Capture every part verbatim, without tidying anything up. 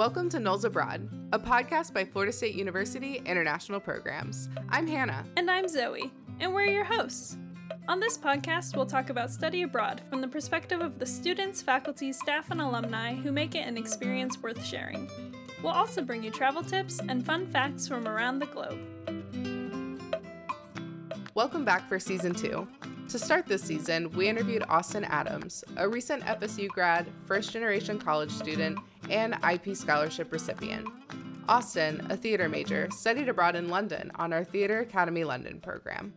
Welcome to Knowles Abroad, a podcast by Florida State University International Programs. I'm Hannah. And I'm Zoe, and we're your hosts. On this podcast, we'll talk about study abroad from the perspective of the students, faculty, staff, and alumni who make it an experience worth sharing. We'll also bring you travel tips and fun facts from around the globe. Welcome back for season two. To start this season, we interviewed Austin Adams, a recent F S U grad, first-generation college student, and I P scholarship recipient. Austin, a theater major, studied abroad in London on our Theatre Academy London program.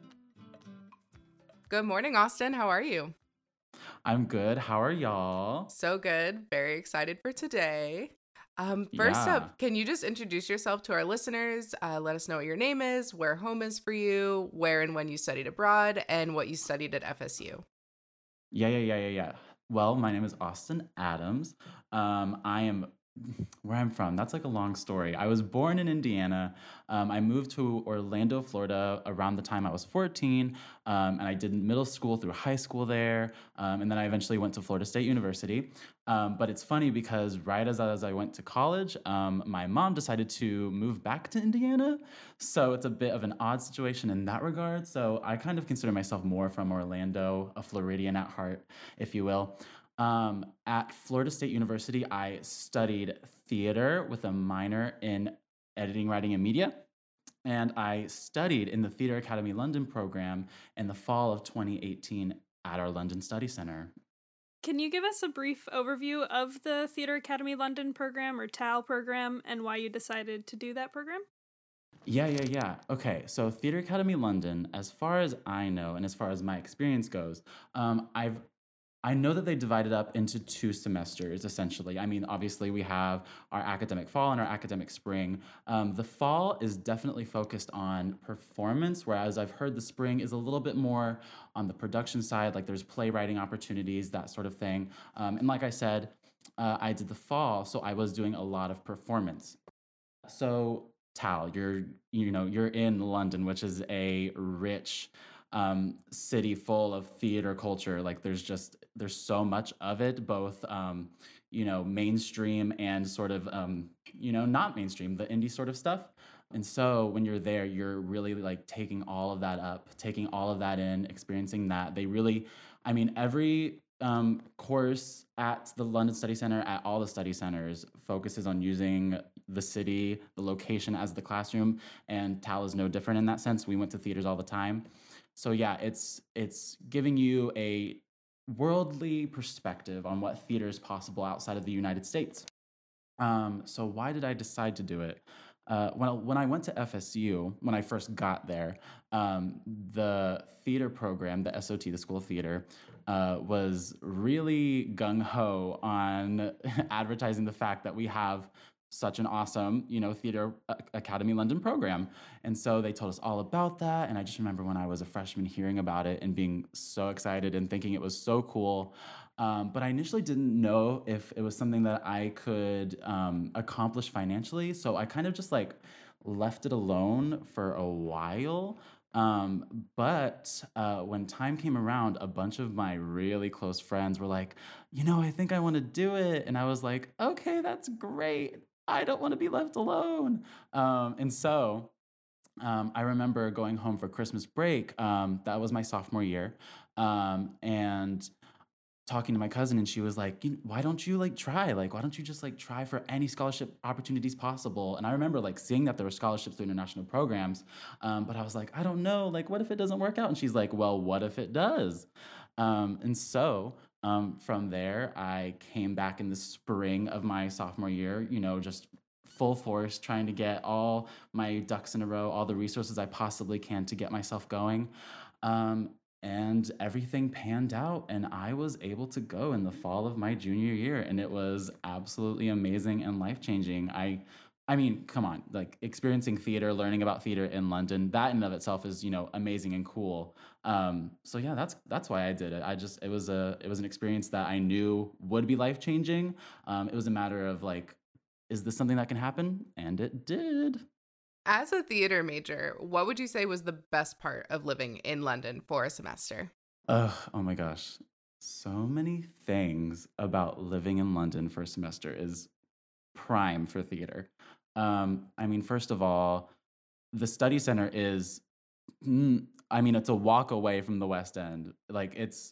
Good morning, Austin. How are you? I'm good. How are y'all? So good. Very excited for today. Um, first Yeah. up, can you just introduce yourself to our listeners? Uh, let us know what your name is, where home is for you, where and when you studied abroad, and what you studied at F S U. Yeah, yeah, yeah, yeah, yeah. Well, my name is Austin Adams. Um, I am where I'm from. That's like a long story. I was born in Indiana. Um, I moved to Orlando, Florida around the time I was fourteen, um, and I did middle school through high school there, um, and then I eventually went to Florida State University. Um, but it's funny because right as, as I went to college, um, my mom decided to move back to Indiana, so it's a bit of an odd situation in that regard. So I kind of consider myself more from Orlando, a Floridian at heart, if you will. Um, at Florida State University, I studied theater with a minor in editing, writing, and media. And I studied in the Theatre Academy London program in the fall of twenty eighteen at our London Study Center. Can you give us a brief overview of the Theatre Academy London program, or T A L program, and why you decided to do that program? Yeah, yeah, yeah. Okay, so Theatre Academy London, as far as I know and as far as my experience goes, um, I've I know that they divided up into two semesters, essentially. I mean, obviously, we have our academic fall and our academic spring. Um, the fall is definitely focused on performance, whereas I've heard the spring is a little bit more on the production side, like there's playwriting opportunities, that sort of thing. Um, and like I said, uh, I did the fall, so I was doing a lot of performance. So, Tal, you're, you know, you're in London, which is a rich um, city full of theater culture. Like there's just, there's so much of it, both, um, you know, mainstream and sort of, um, you know, not mainstream, the indie sort of stuff. And so when you're there, you're really like taking all of that up, taking all of that in, experiencing that. They really, I mean, every um, course at the London Study Center, at all the study centers, focuses on using the city, the location as the classroom. And T A L is no different in that sense. We went to theaters all the time. So yeah, it's it's giving you a worldly perspective on what theater is possible outside of the United States. Um, so why did I decide to do it? Uh, when, when I went to F S U, when I first got there, um, the theater program, the S O T, the School of Theater, uh, was really gung-ho on advertising the fact that we have such an awesome, you know, Theatre Academy London program. And so they told us all about that. And I just remember when I was a freshman hearing about it and being so excited and thinking it was so cool. Um, but I initially didn't know if it was something that I could um, accomplish financially. So I kind of just like left it alone for a while. Um, but uh, when time came around, a bunch of my really close friends were like, you know, I think I want to do it. And I was like, okay, that's great. I don't want to be left alone. Um, and so um, I remember going home for Christmas break. Um, that was my sophomore year. Um, and talking to my cousin, and she was like, why don't you like try? Like, why don't you just like try for any scholarship opportunities possible? And I remember like seeing that there were scholarships through international programs. Um, but I was like, I don't know. Like, what if it doesn't work out? And she's like, well, what if it does? Um, and so um, from there, I came back in the spring of my sophomore year, you know, just full force, trying to get all my ducks in a row, all the resources I possibly can to get myself going. Um, and everything panned out, and I was able to go in the fall of my junior year, and it was absolutely amazing and life-changing. I I mean, come on, like experiencing theater, learning about theater in London, that in and of itself is, you know, amazing and cool. Um, so yeah, that's that's why I did it. I just it was a it was an experience that I knew would be life changing. Um, it was a matter of like, is this something that can happen? And it did. As a theater major, what would you say was the best part of living in London for a semester? Ugh, oh my gosh. So many things about living in London for a semester is prime for theater. Um, I mean, first of all, the study center is mm, I mean, it's a walk away from the West End. Like it's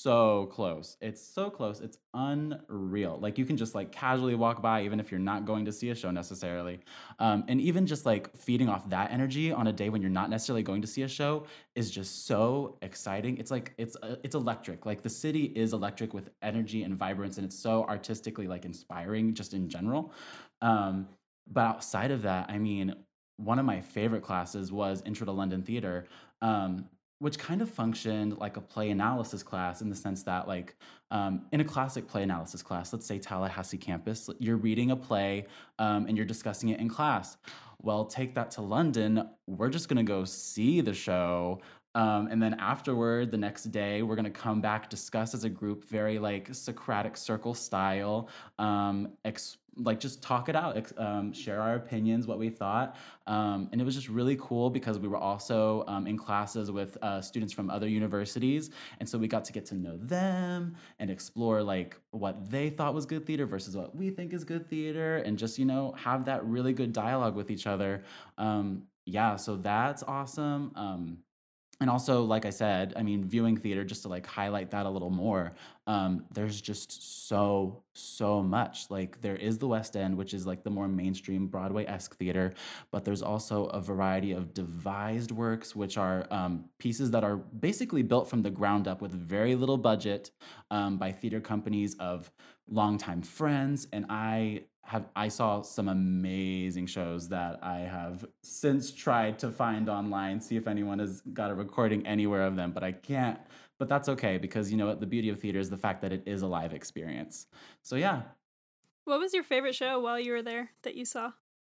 so close. It's so close. It's unreal. Like you can just like casually walk by even if you're not going to see a show necessarily. Um, and even just like feeding off that energy on a day when you're not necessarily going to see a show is just so exciting. It's like it's uh, it's electric. Like the city is electric with energy and vibrance, and it's so artistically like inspiring just in general. Um, but outside of that, I mean, one of my favorite classes was Intro to London Theater, um, which kind of functioned like a play analysis class in the sense that, like, um, in a classic play analysis class, let's say Tallahassee campus, you're reading a play um, and you're discussing it in class. Well, take that to London. We're just going to go see the show. Um, and then afterward, the next day, we're going to come back, discuss as a group, very like Socratic circle style, um, ex- like just talk it out, ex- um, share our opinions, what we thought. Um, and it was just really cool because we were also um, in classes with uh, students from other universities. And so we got to get to know them and explore like what they thought was good theater versus what we think is good theater, and just, you know, have that really good dialogue with each other. Um, yeah, so that's awesome. Um, and also, like I said, I mean, viewing theater, just to like highlight that a little more, um, there's just so, so much. Like, there is the West End, which is like the more mainstream Broadway-esque theater, but there's also a variety of devised works, which are um, pieces that are basically built from the ground up with very little budget um, by theater companies of longtime friends. And I have I saw some amazing shows that I have since tried to find online, see if anyone has got a recording anywhere of them, but I can't. But that's okay because you know what? The beauty of theater is the fact that it is a live experience. So yeah. What was your favorite show while you were there that you saw?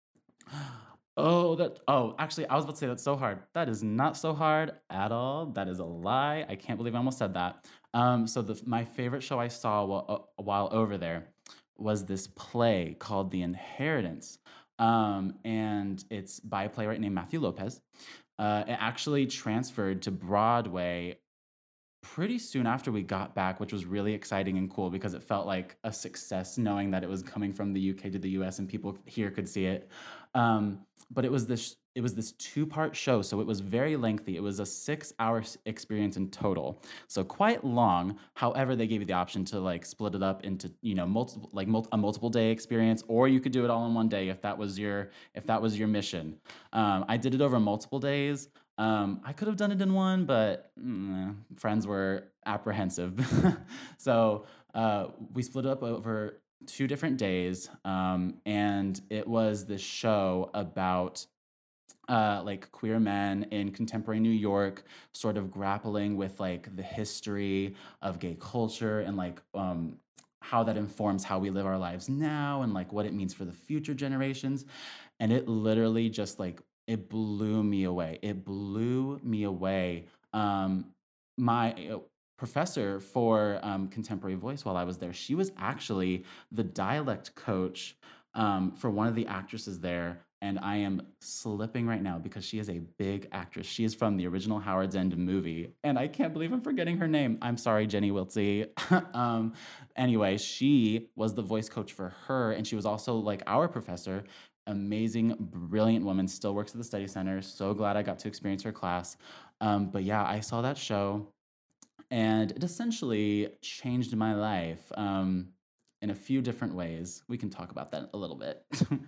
Oh, that. Oh, actually, I was about to say that's so hard. That is not so hard at all. That is a lie. I can't believe I almost said that. Um, so the my favorite show I saw while, uh, while over there was this play called The Inheritance, um, and it's by a playwright named Matthew Lopez. Uh, it actually transferred to Broadway pretty soon after we got back, which was really exciting and cool because it felt like a success knowing that it was coming from the U K to the U S and people here could see it. Um, but it was this it was this two-part show, so it was very lengthy. It was a six-hour s- experience in total, so quite long. However, they gave you the option to like split it up into you know multiple like mul- a multiple day experience, or you could do it all in one day if that was your if that was your mission. Um, I did it over multiple days. Um, I could have done it in one, but mm, friends were apprehensive. so uh, we split it up over two different days, um, and it was this show about uh, like queer men in contemporary New York, sort of grappling with like the history of gay culture and like um, how that informs how we live our lives now and like what it means for the future generations. And it literally just like it blew me away. It blew me away. Um, my uh, professor for um, contemporary voice while I was there, she was actually the dialect coach um, for one of the actresses there. And I am slipping right now because she is a big actress. She is from the original Howard's End movie. And I can't believe I'm forgetting her name. I'm sorry, Jenny Wiltsey. um, anyway, she was the voice coach for her. And she was also like our professor. Amazing, brilliant woman, still works at the study center. So glad I got to experience her class. Um, but yeah, I saw that show and it essentially changed my life um, in a few different ways. We can talk about that a little bit.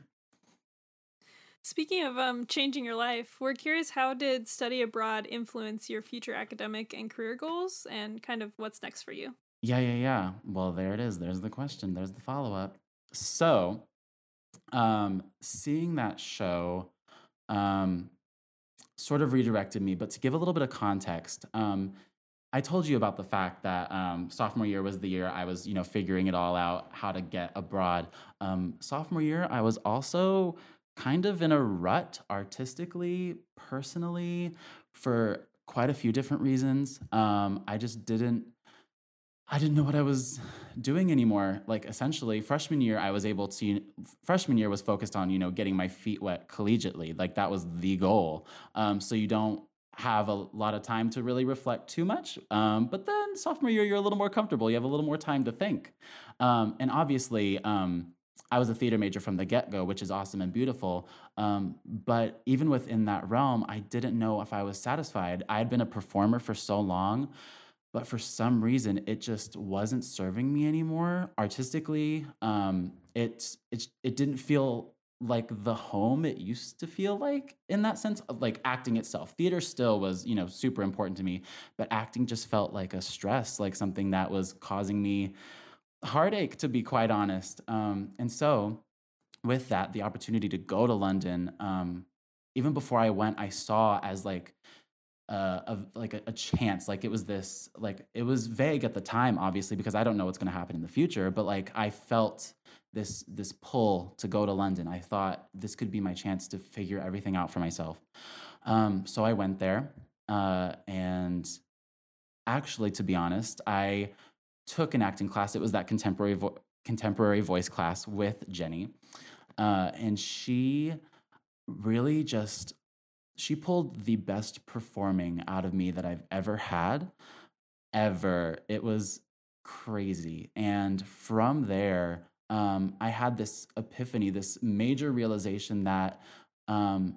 Speaking of um, changing your life, we're curious, how did study abroad influence your future academic and career goals, and kind of what's next for you? Yeah, yeah, yeah. Well, there it is. There's the question. There's the follow up. So, um, seeing that show um, sort of redirected me. But to give a little bit of context, um, I told you about the fact that um, sophomore year was the year I was, you know, figuring it all out, how to get abroad. Um, sophomore year, I was also kind of in a rut artistically, personally, for quite a few different reasons. Um, I just didn't I didn't know what I was doing anymore. Like essentially, freshman year, I was able to. Freshman year was focused on you know getting my feet wet collegiately. Like that was the goal. Um, so you don't have a lot of time to really reflect too much. Um, but then sophomore year, you're a little more comfortable. You have a little more time to think. Um, and obviously, um, I was a theater major from the get-go, which is awesome and beautiful. Um, but even within that realm, I didn't know if I was satisfied. I had been a performer for so long, but for some reason, it just wasn't serving me anymore artistically. Um, it it it didn't feel like the home it used to feel like in that sense of like acting itself. Theater still was, you know, super important to me, but acting just felt like a stress, like something that was causing me heartache, to be quite honest. Um, and so, with that, the opportunity to go to London, um, even before I went, I saw as like uh, of like a, a chance. Like it was this, like it was vague at the time, obviously, because I don't know what's going to happen in the future. But like I felt this this pull to go to London. I thought this could be my chance to figure everything out for myself. Um, so I went there, uh, and actually, to be honest, I took an acting class. It was that contemporary vo- contemporary voice class with Jenny, uh, and she really just she pulled the best performing out of me that I've ever had, ever. It was crazy, and from there, um, I had this epiphany, this major realization that um,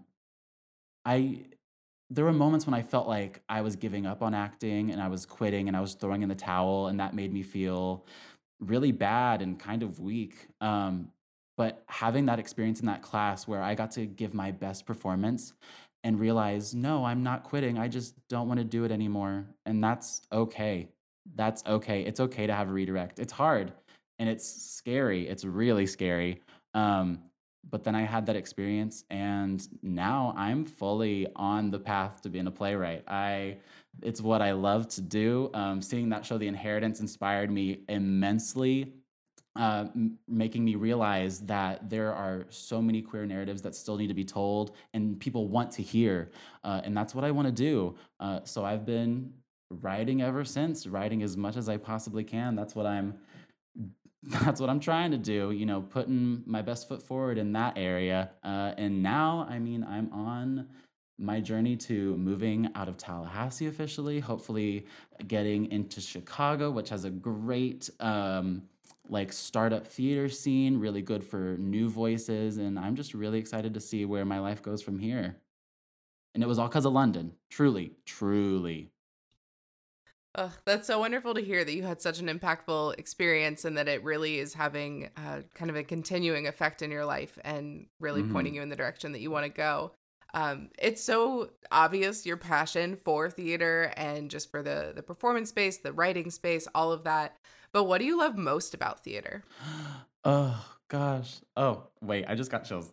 I there were moments when I felt like I was giving up on acting and I was quitting and I was throwing in the towel, and that made me feel really bad and kind of weak. Um, but having that experience in that class where I got to give my best performance and realize, no, I'm not quitting. I just don't want to do it anymore. And that's okay. That's okay. It's okay to have a redirect. It's hard and it's scary. It's really scary. Um, but then I had that experience, and now I'm fully on the path to being a playwright. I, it's what I love to do. Um, seeing that show, The Inheritance, inspired me immensely, uh, m- making me realize that there are so many queer narratives that still need to be told and people want to hear. Uh, and that's what I want to do. Uh, so I've been writing ever since, writing as much as I possibly can. That's what I'm that's what I'm trying to do, you know, putting my best foot forward in that area. Uh, and now, I mean, I'm on my journey to moving out of Tallahassee officially, hopefully getting into Chicago, which has a great um, like startup theater scene, really good for new voices. And I'm just really excited to see where my life goes from here. And it was all because of London. Truly, truly. Ugh, that's so wonderful to hear that you had such an impactful experience and that it really is having uh, kind of a continuing effect in your life and really Hmm. pointing you in the direction that you want to go. Um, it's so obvious your passion for theater and just for the the performance space, the writing space, all of that. But what do you love most about theater? Oh gosh. Oh, wait, I just got chills.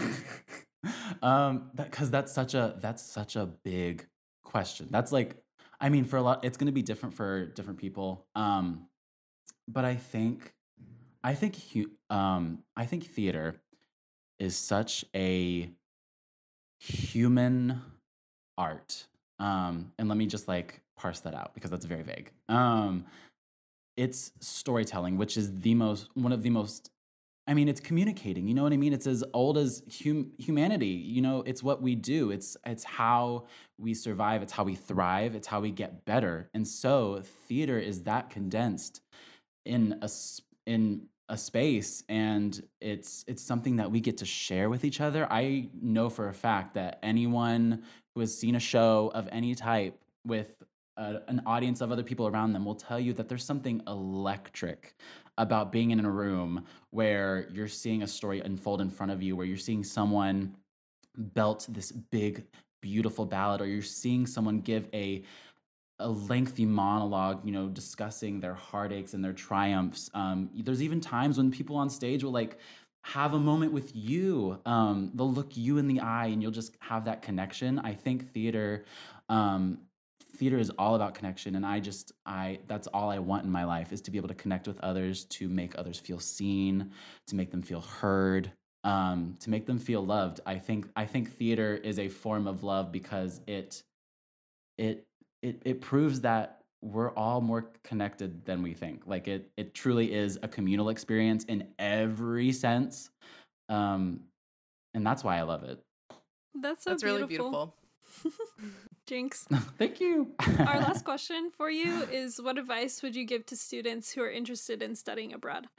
um, that because that's such a that's such a big question. That's like, I mean, for a lot, it's gonna be different for different people. Um, but I think I think hu- um I think theater is such a human art. Um, and let me just like parse that out because that's very vague. Um, it's storytelling, which is the most one of the most I mean, it's communicating. You know what I mean? It's as old as hum- humanity. You know, it's what we do. It's it's how we survive. It's how we thrive. It's how we get better. And so, theater is that condensed in a s- in a space, and it's it's something that we get to share with each other. I know for a fact that anyone who has seen a show of any type with a, an audience of other people around them will tell you that there's something electric about being in a room where you're seeing a story unfold in front of you, where you're seeing someone belt this big beautiful ballad, or you're seeing someone give a a lengthy monologue, you know, discussing their heartaches and their triumphs. Um, there's even times when people on stage will like have a moment with you. Um, they'll look you in the eye, and you'll just have that connection. I think theater, um, theater is all about connection, and I just, I that's all I want in my life is to be able to connect with others, to make others feel seen, to make them feel heard. Um, to make them feel loved. I think I think theater is a form of love because it it it it proves that we're all more connected than we think. Like it it truly is a communal experience in every sense. Um, and that's why I love it. That's so That's really beautiful. beautiful. Jinx. Thank you. Our last question for you is, what advice would you give to students who are interested in studying abroad?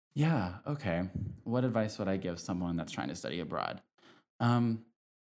Yeah, okay. What advice would I give someone that's trying to study abroad? Um,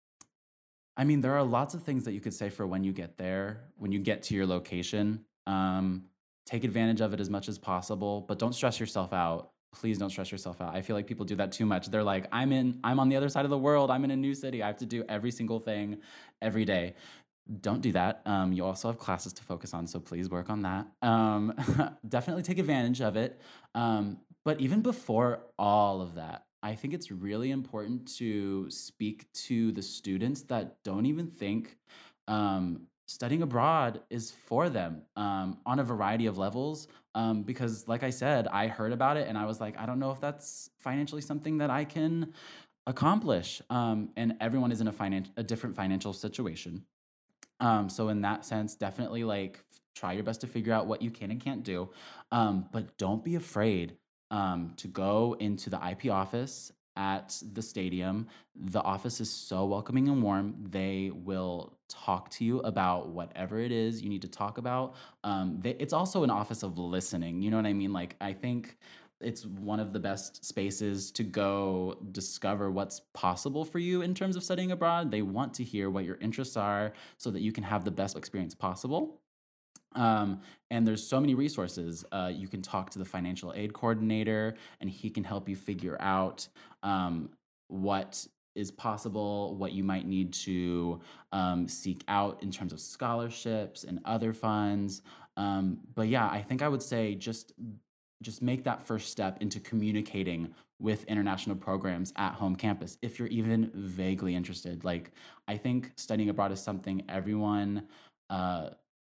I mean, there are lots of things that you could say for when you get there, when you get to your location. Um, take advantage of it as much as possible, but don't stress yourself out. Please don't stress yourself out. I feel like people do that too much. They're like, I'm in, I'm on the other side of the world. I'm in a new city. I have to do every single thing every day. Don't do that. Um, you also have classes to focus on, so please work on that. Um, definitely take advantage of it. Um, but even before all of that, I think it's really important to speak to the students that don't even think um, studying abroad is for them um, on a variety of levels. Um, because, like I said, I heard about it and I was like, I don't know if that's financially something that I can accomplish. Um, and everyone is in a finan- a different financial situation. Um, so in that sense, definitely like f- try your best to figure out what you can and can't do. Um, but don't be afraid um, to go into the I P office at the stadium. The office is so welcoming and warm. They will talk to you about whatever it is you need to talk about. Um, they, it's also an office of listening. You know what I mean? Like, I think it's one of the best spaces to go discover what's possible for you in terms of studying abroad. They want to hear what your interests are so that you can have the best experience possible. Um, and there's so many resources. Uh, you can talk to the financial aid coordinator, and he can help you figure out um, what is possible, what you might need to um, seek out in terms of scholarships and other funds. Um, but yeah, I think I would say just just make that first step into communicating with international programs at home campus if you're even vaguely interested. Like, I think studying abroad is something everyone uh,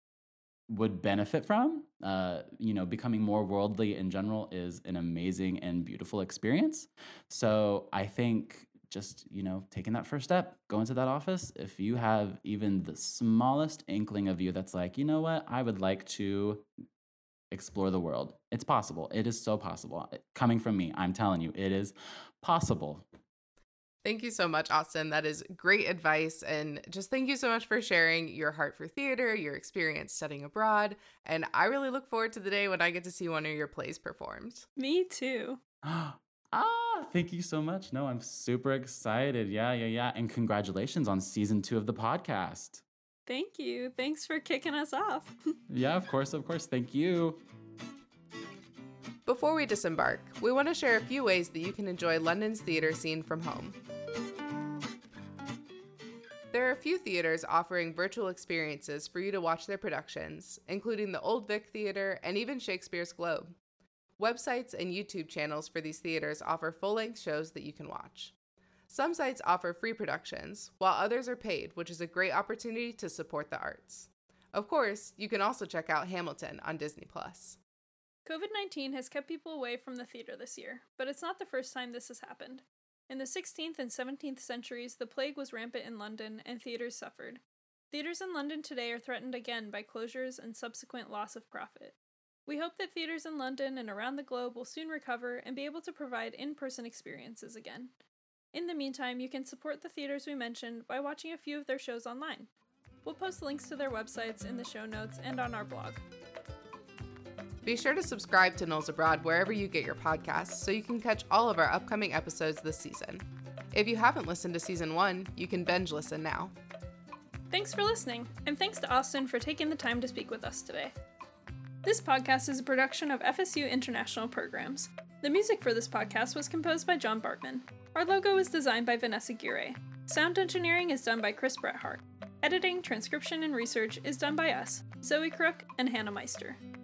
would benefit from. Uh, you know, becoming more worldly in general is an amazing and beautiful experience. So I think just, you know, taking that first step, go into that office. If you have even the smallest inkling of you that's like, you know what, I would like to explore the world. It's possible. It is so possible. Coming from me, I'm telling you, it is possible. Thank you so much, Austin. That is great advice. And just thank you so much for sharing your heart for theater, your experience studying abroad. And I really look forward to the day when I get to see one of your plays performed. Me too. Ah, thank you so much. No, I'm super excited. Yeah, yeah, yeah. And congratulations on season two of the podcast. Thank you. Thanks for kicking us off. Yeah, of course, of course. Thank you. Before we disembark, we want to share a few ways that you can enjoy London's theater scene from home. There are a few theaters offering virtual experiences for you to watch their productions, including the Old Vic Theater and even Shakespeare's Globe. Websites and YouTube channels for these theaters offer full-length shows that you can watch. Some sites offer free productions, while others are paid, which is a great opportunity to support the arts. Of course, you can also check out Hamilton on Disney plus. COVID nineteen has kept people away from the theater this year, but it's not the first time this has happened. In the sixteenth and seventeenth centuries, the plague was rampant in London, and theaters suffered. Theaters in London today are threatened again by closures and subsequent loss of profit. We hope that theaters in London and around the globe will soon recover and be able to provide in-person experiences again. In the meantime, you can support the theaters we mentioned by watching a few of their shows online. We'll post links to their websites in the show notes and on our blog. Be sure to subscribe to Knowles Abroad wherever you get your podcasts so you can catch all of our upcoming episodes this season. If you haven't listened to season one, you can binge listen now. Thanks for listening, and thanks to Austin for taking the time to speak with us today. This podcast is a production of F S U International Programs. The music for this podcast was composed by John Bartman. Our logo is designed by Vanessa Gure. Sound engineering is done by Chris Brethart. Editing, transcription, and research is done by us, Zoe Crook and Hannah Meister.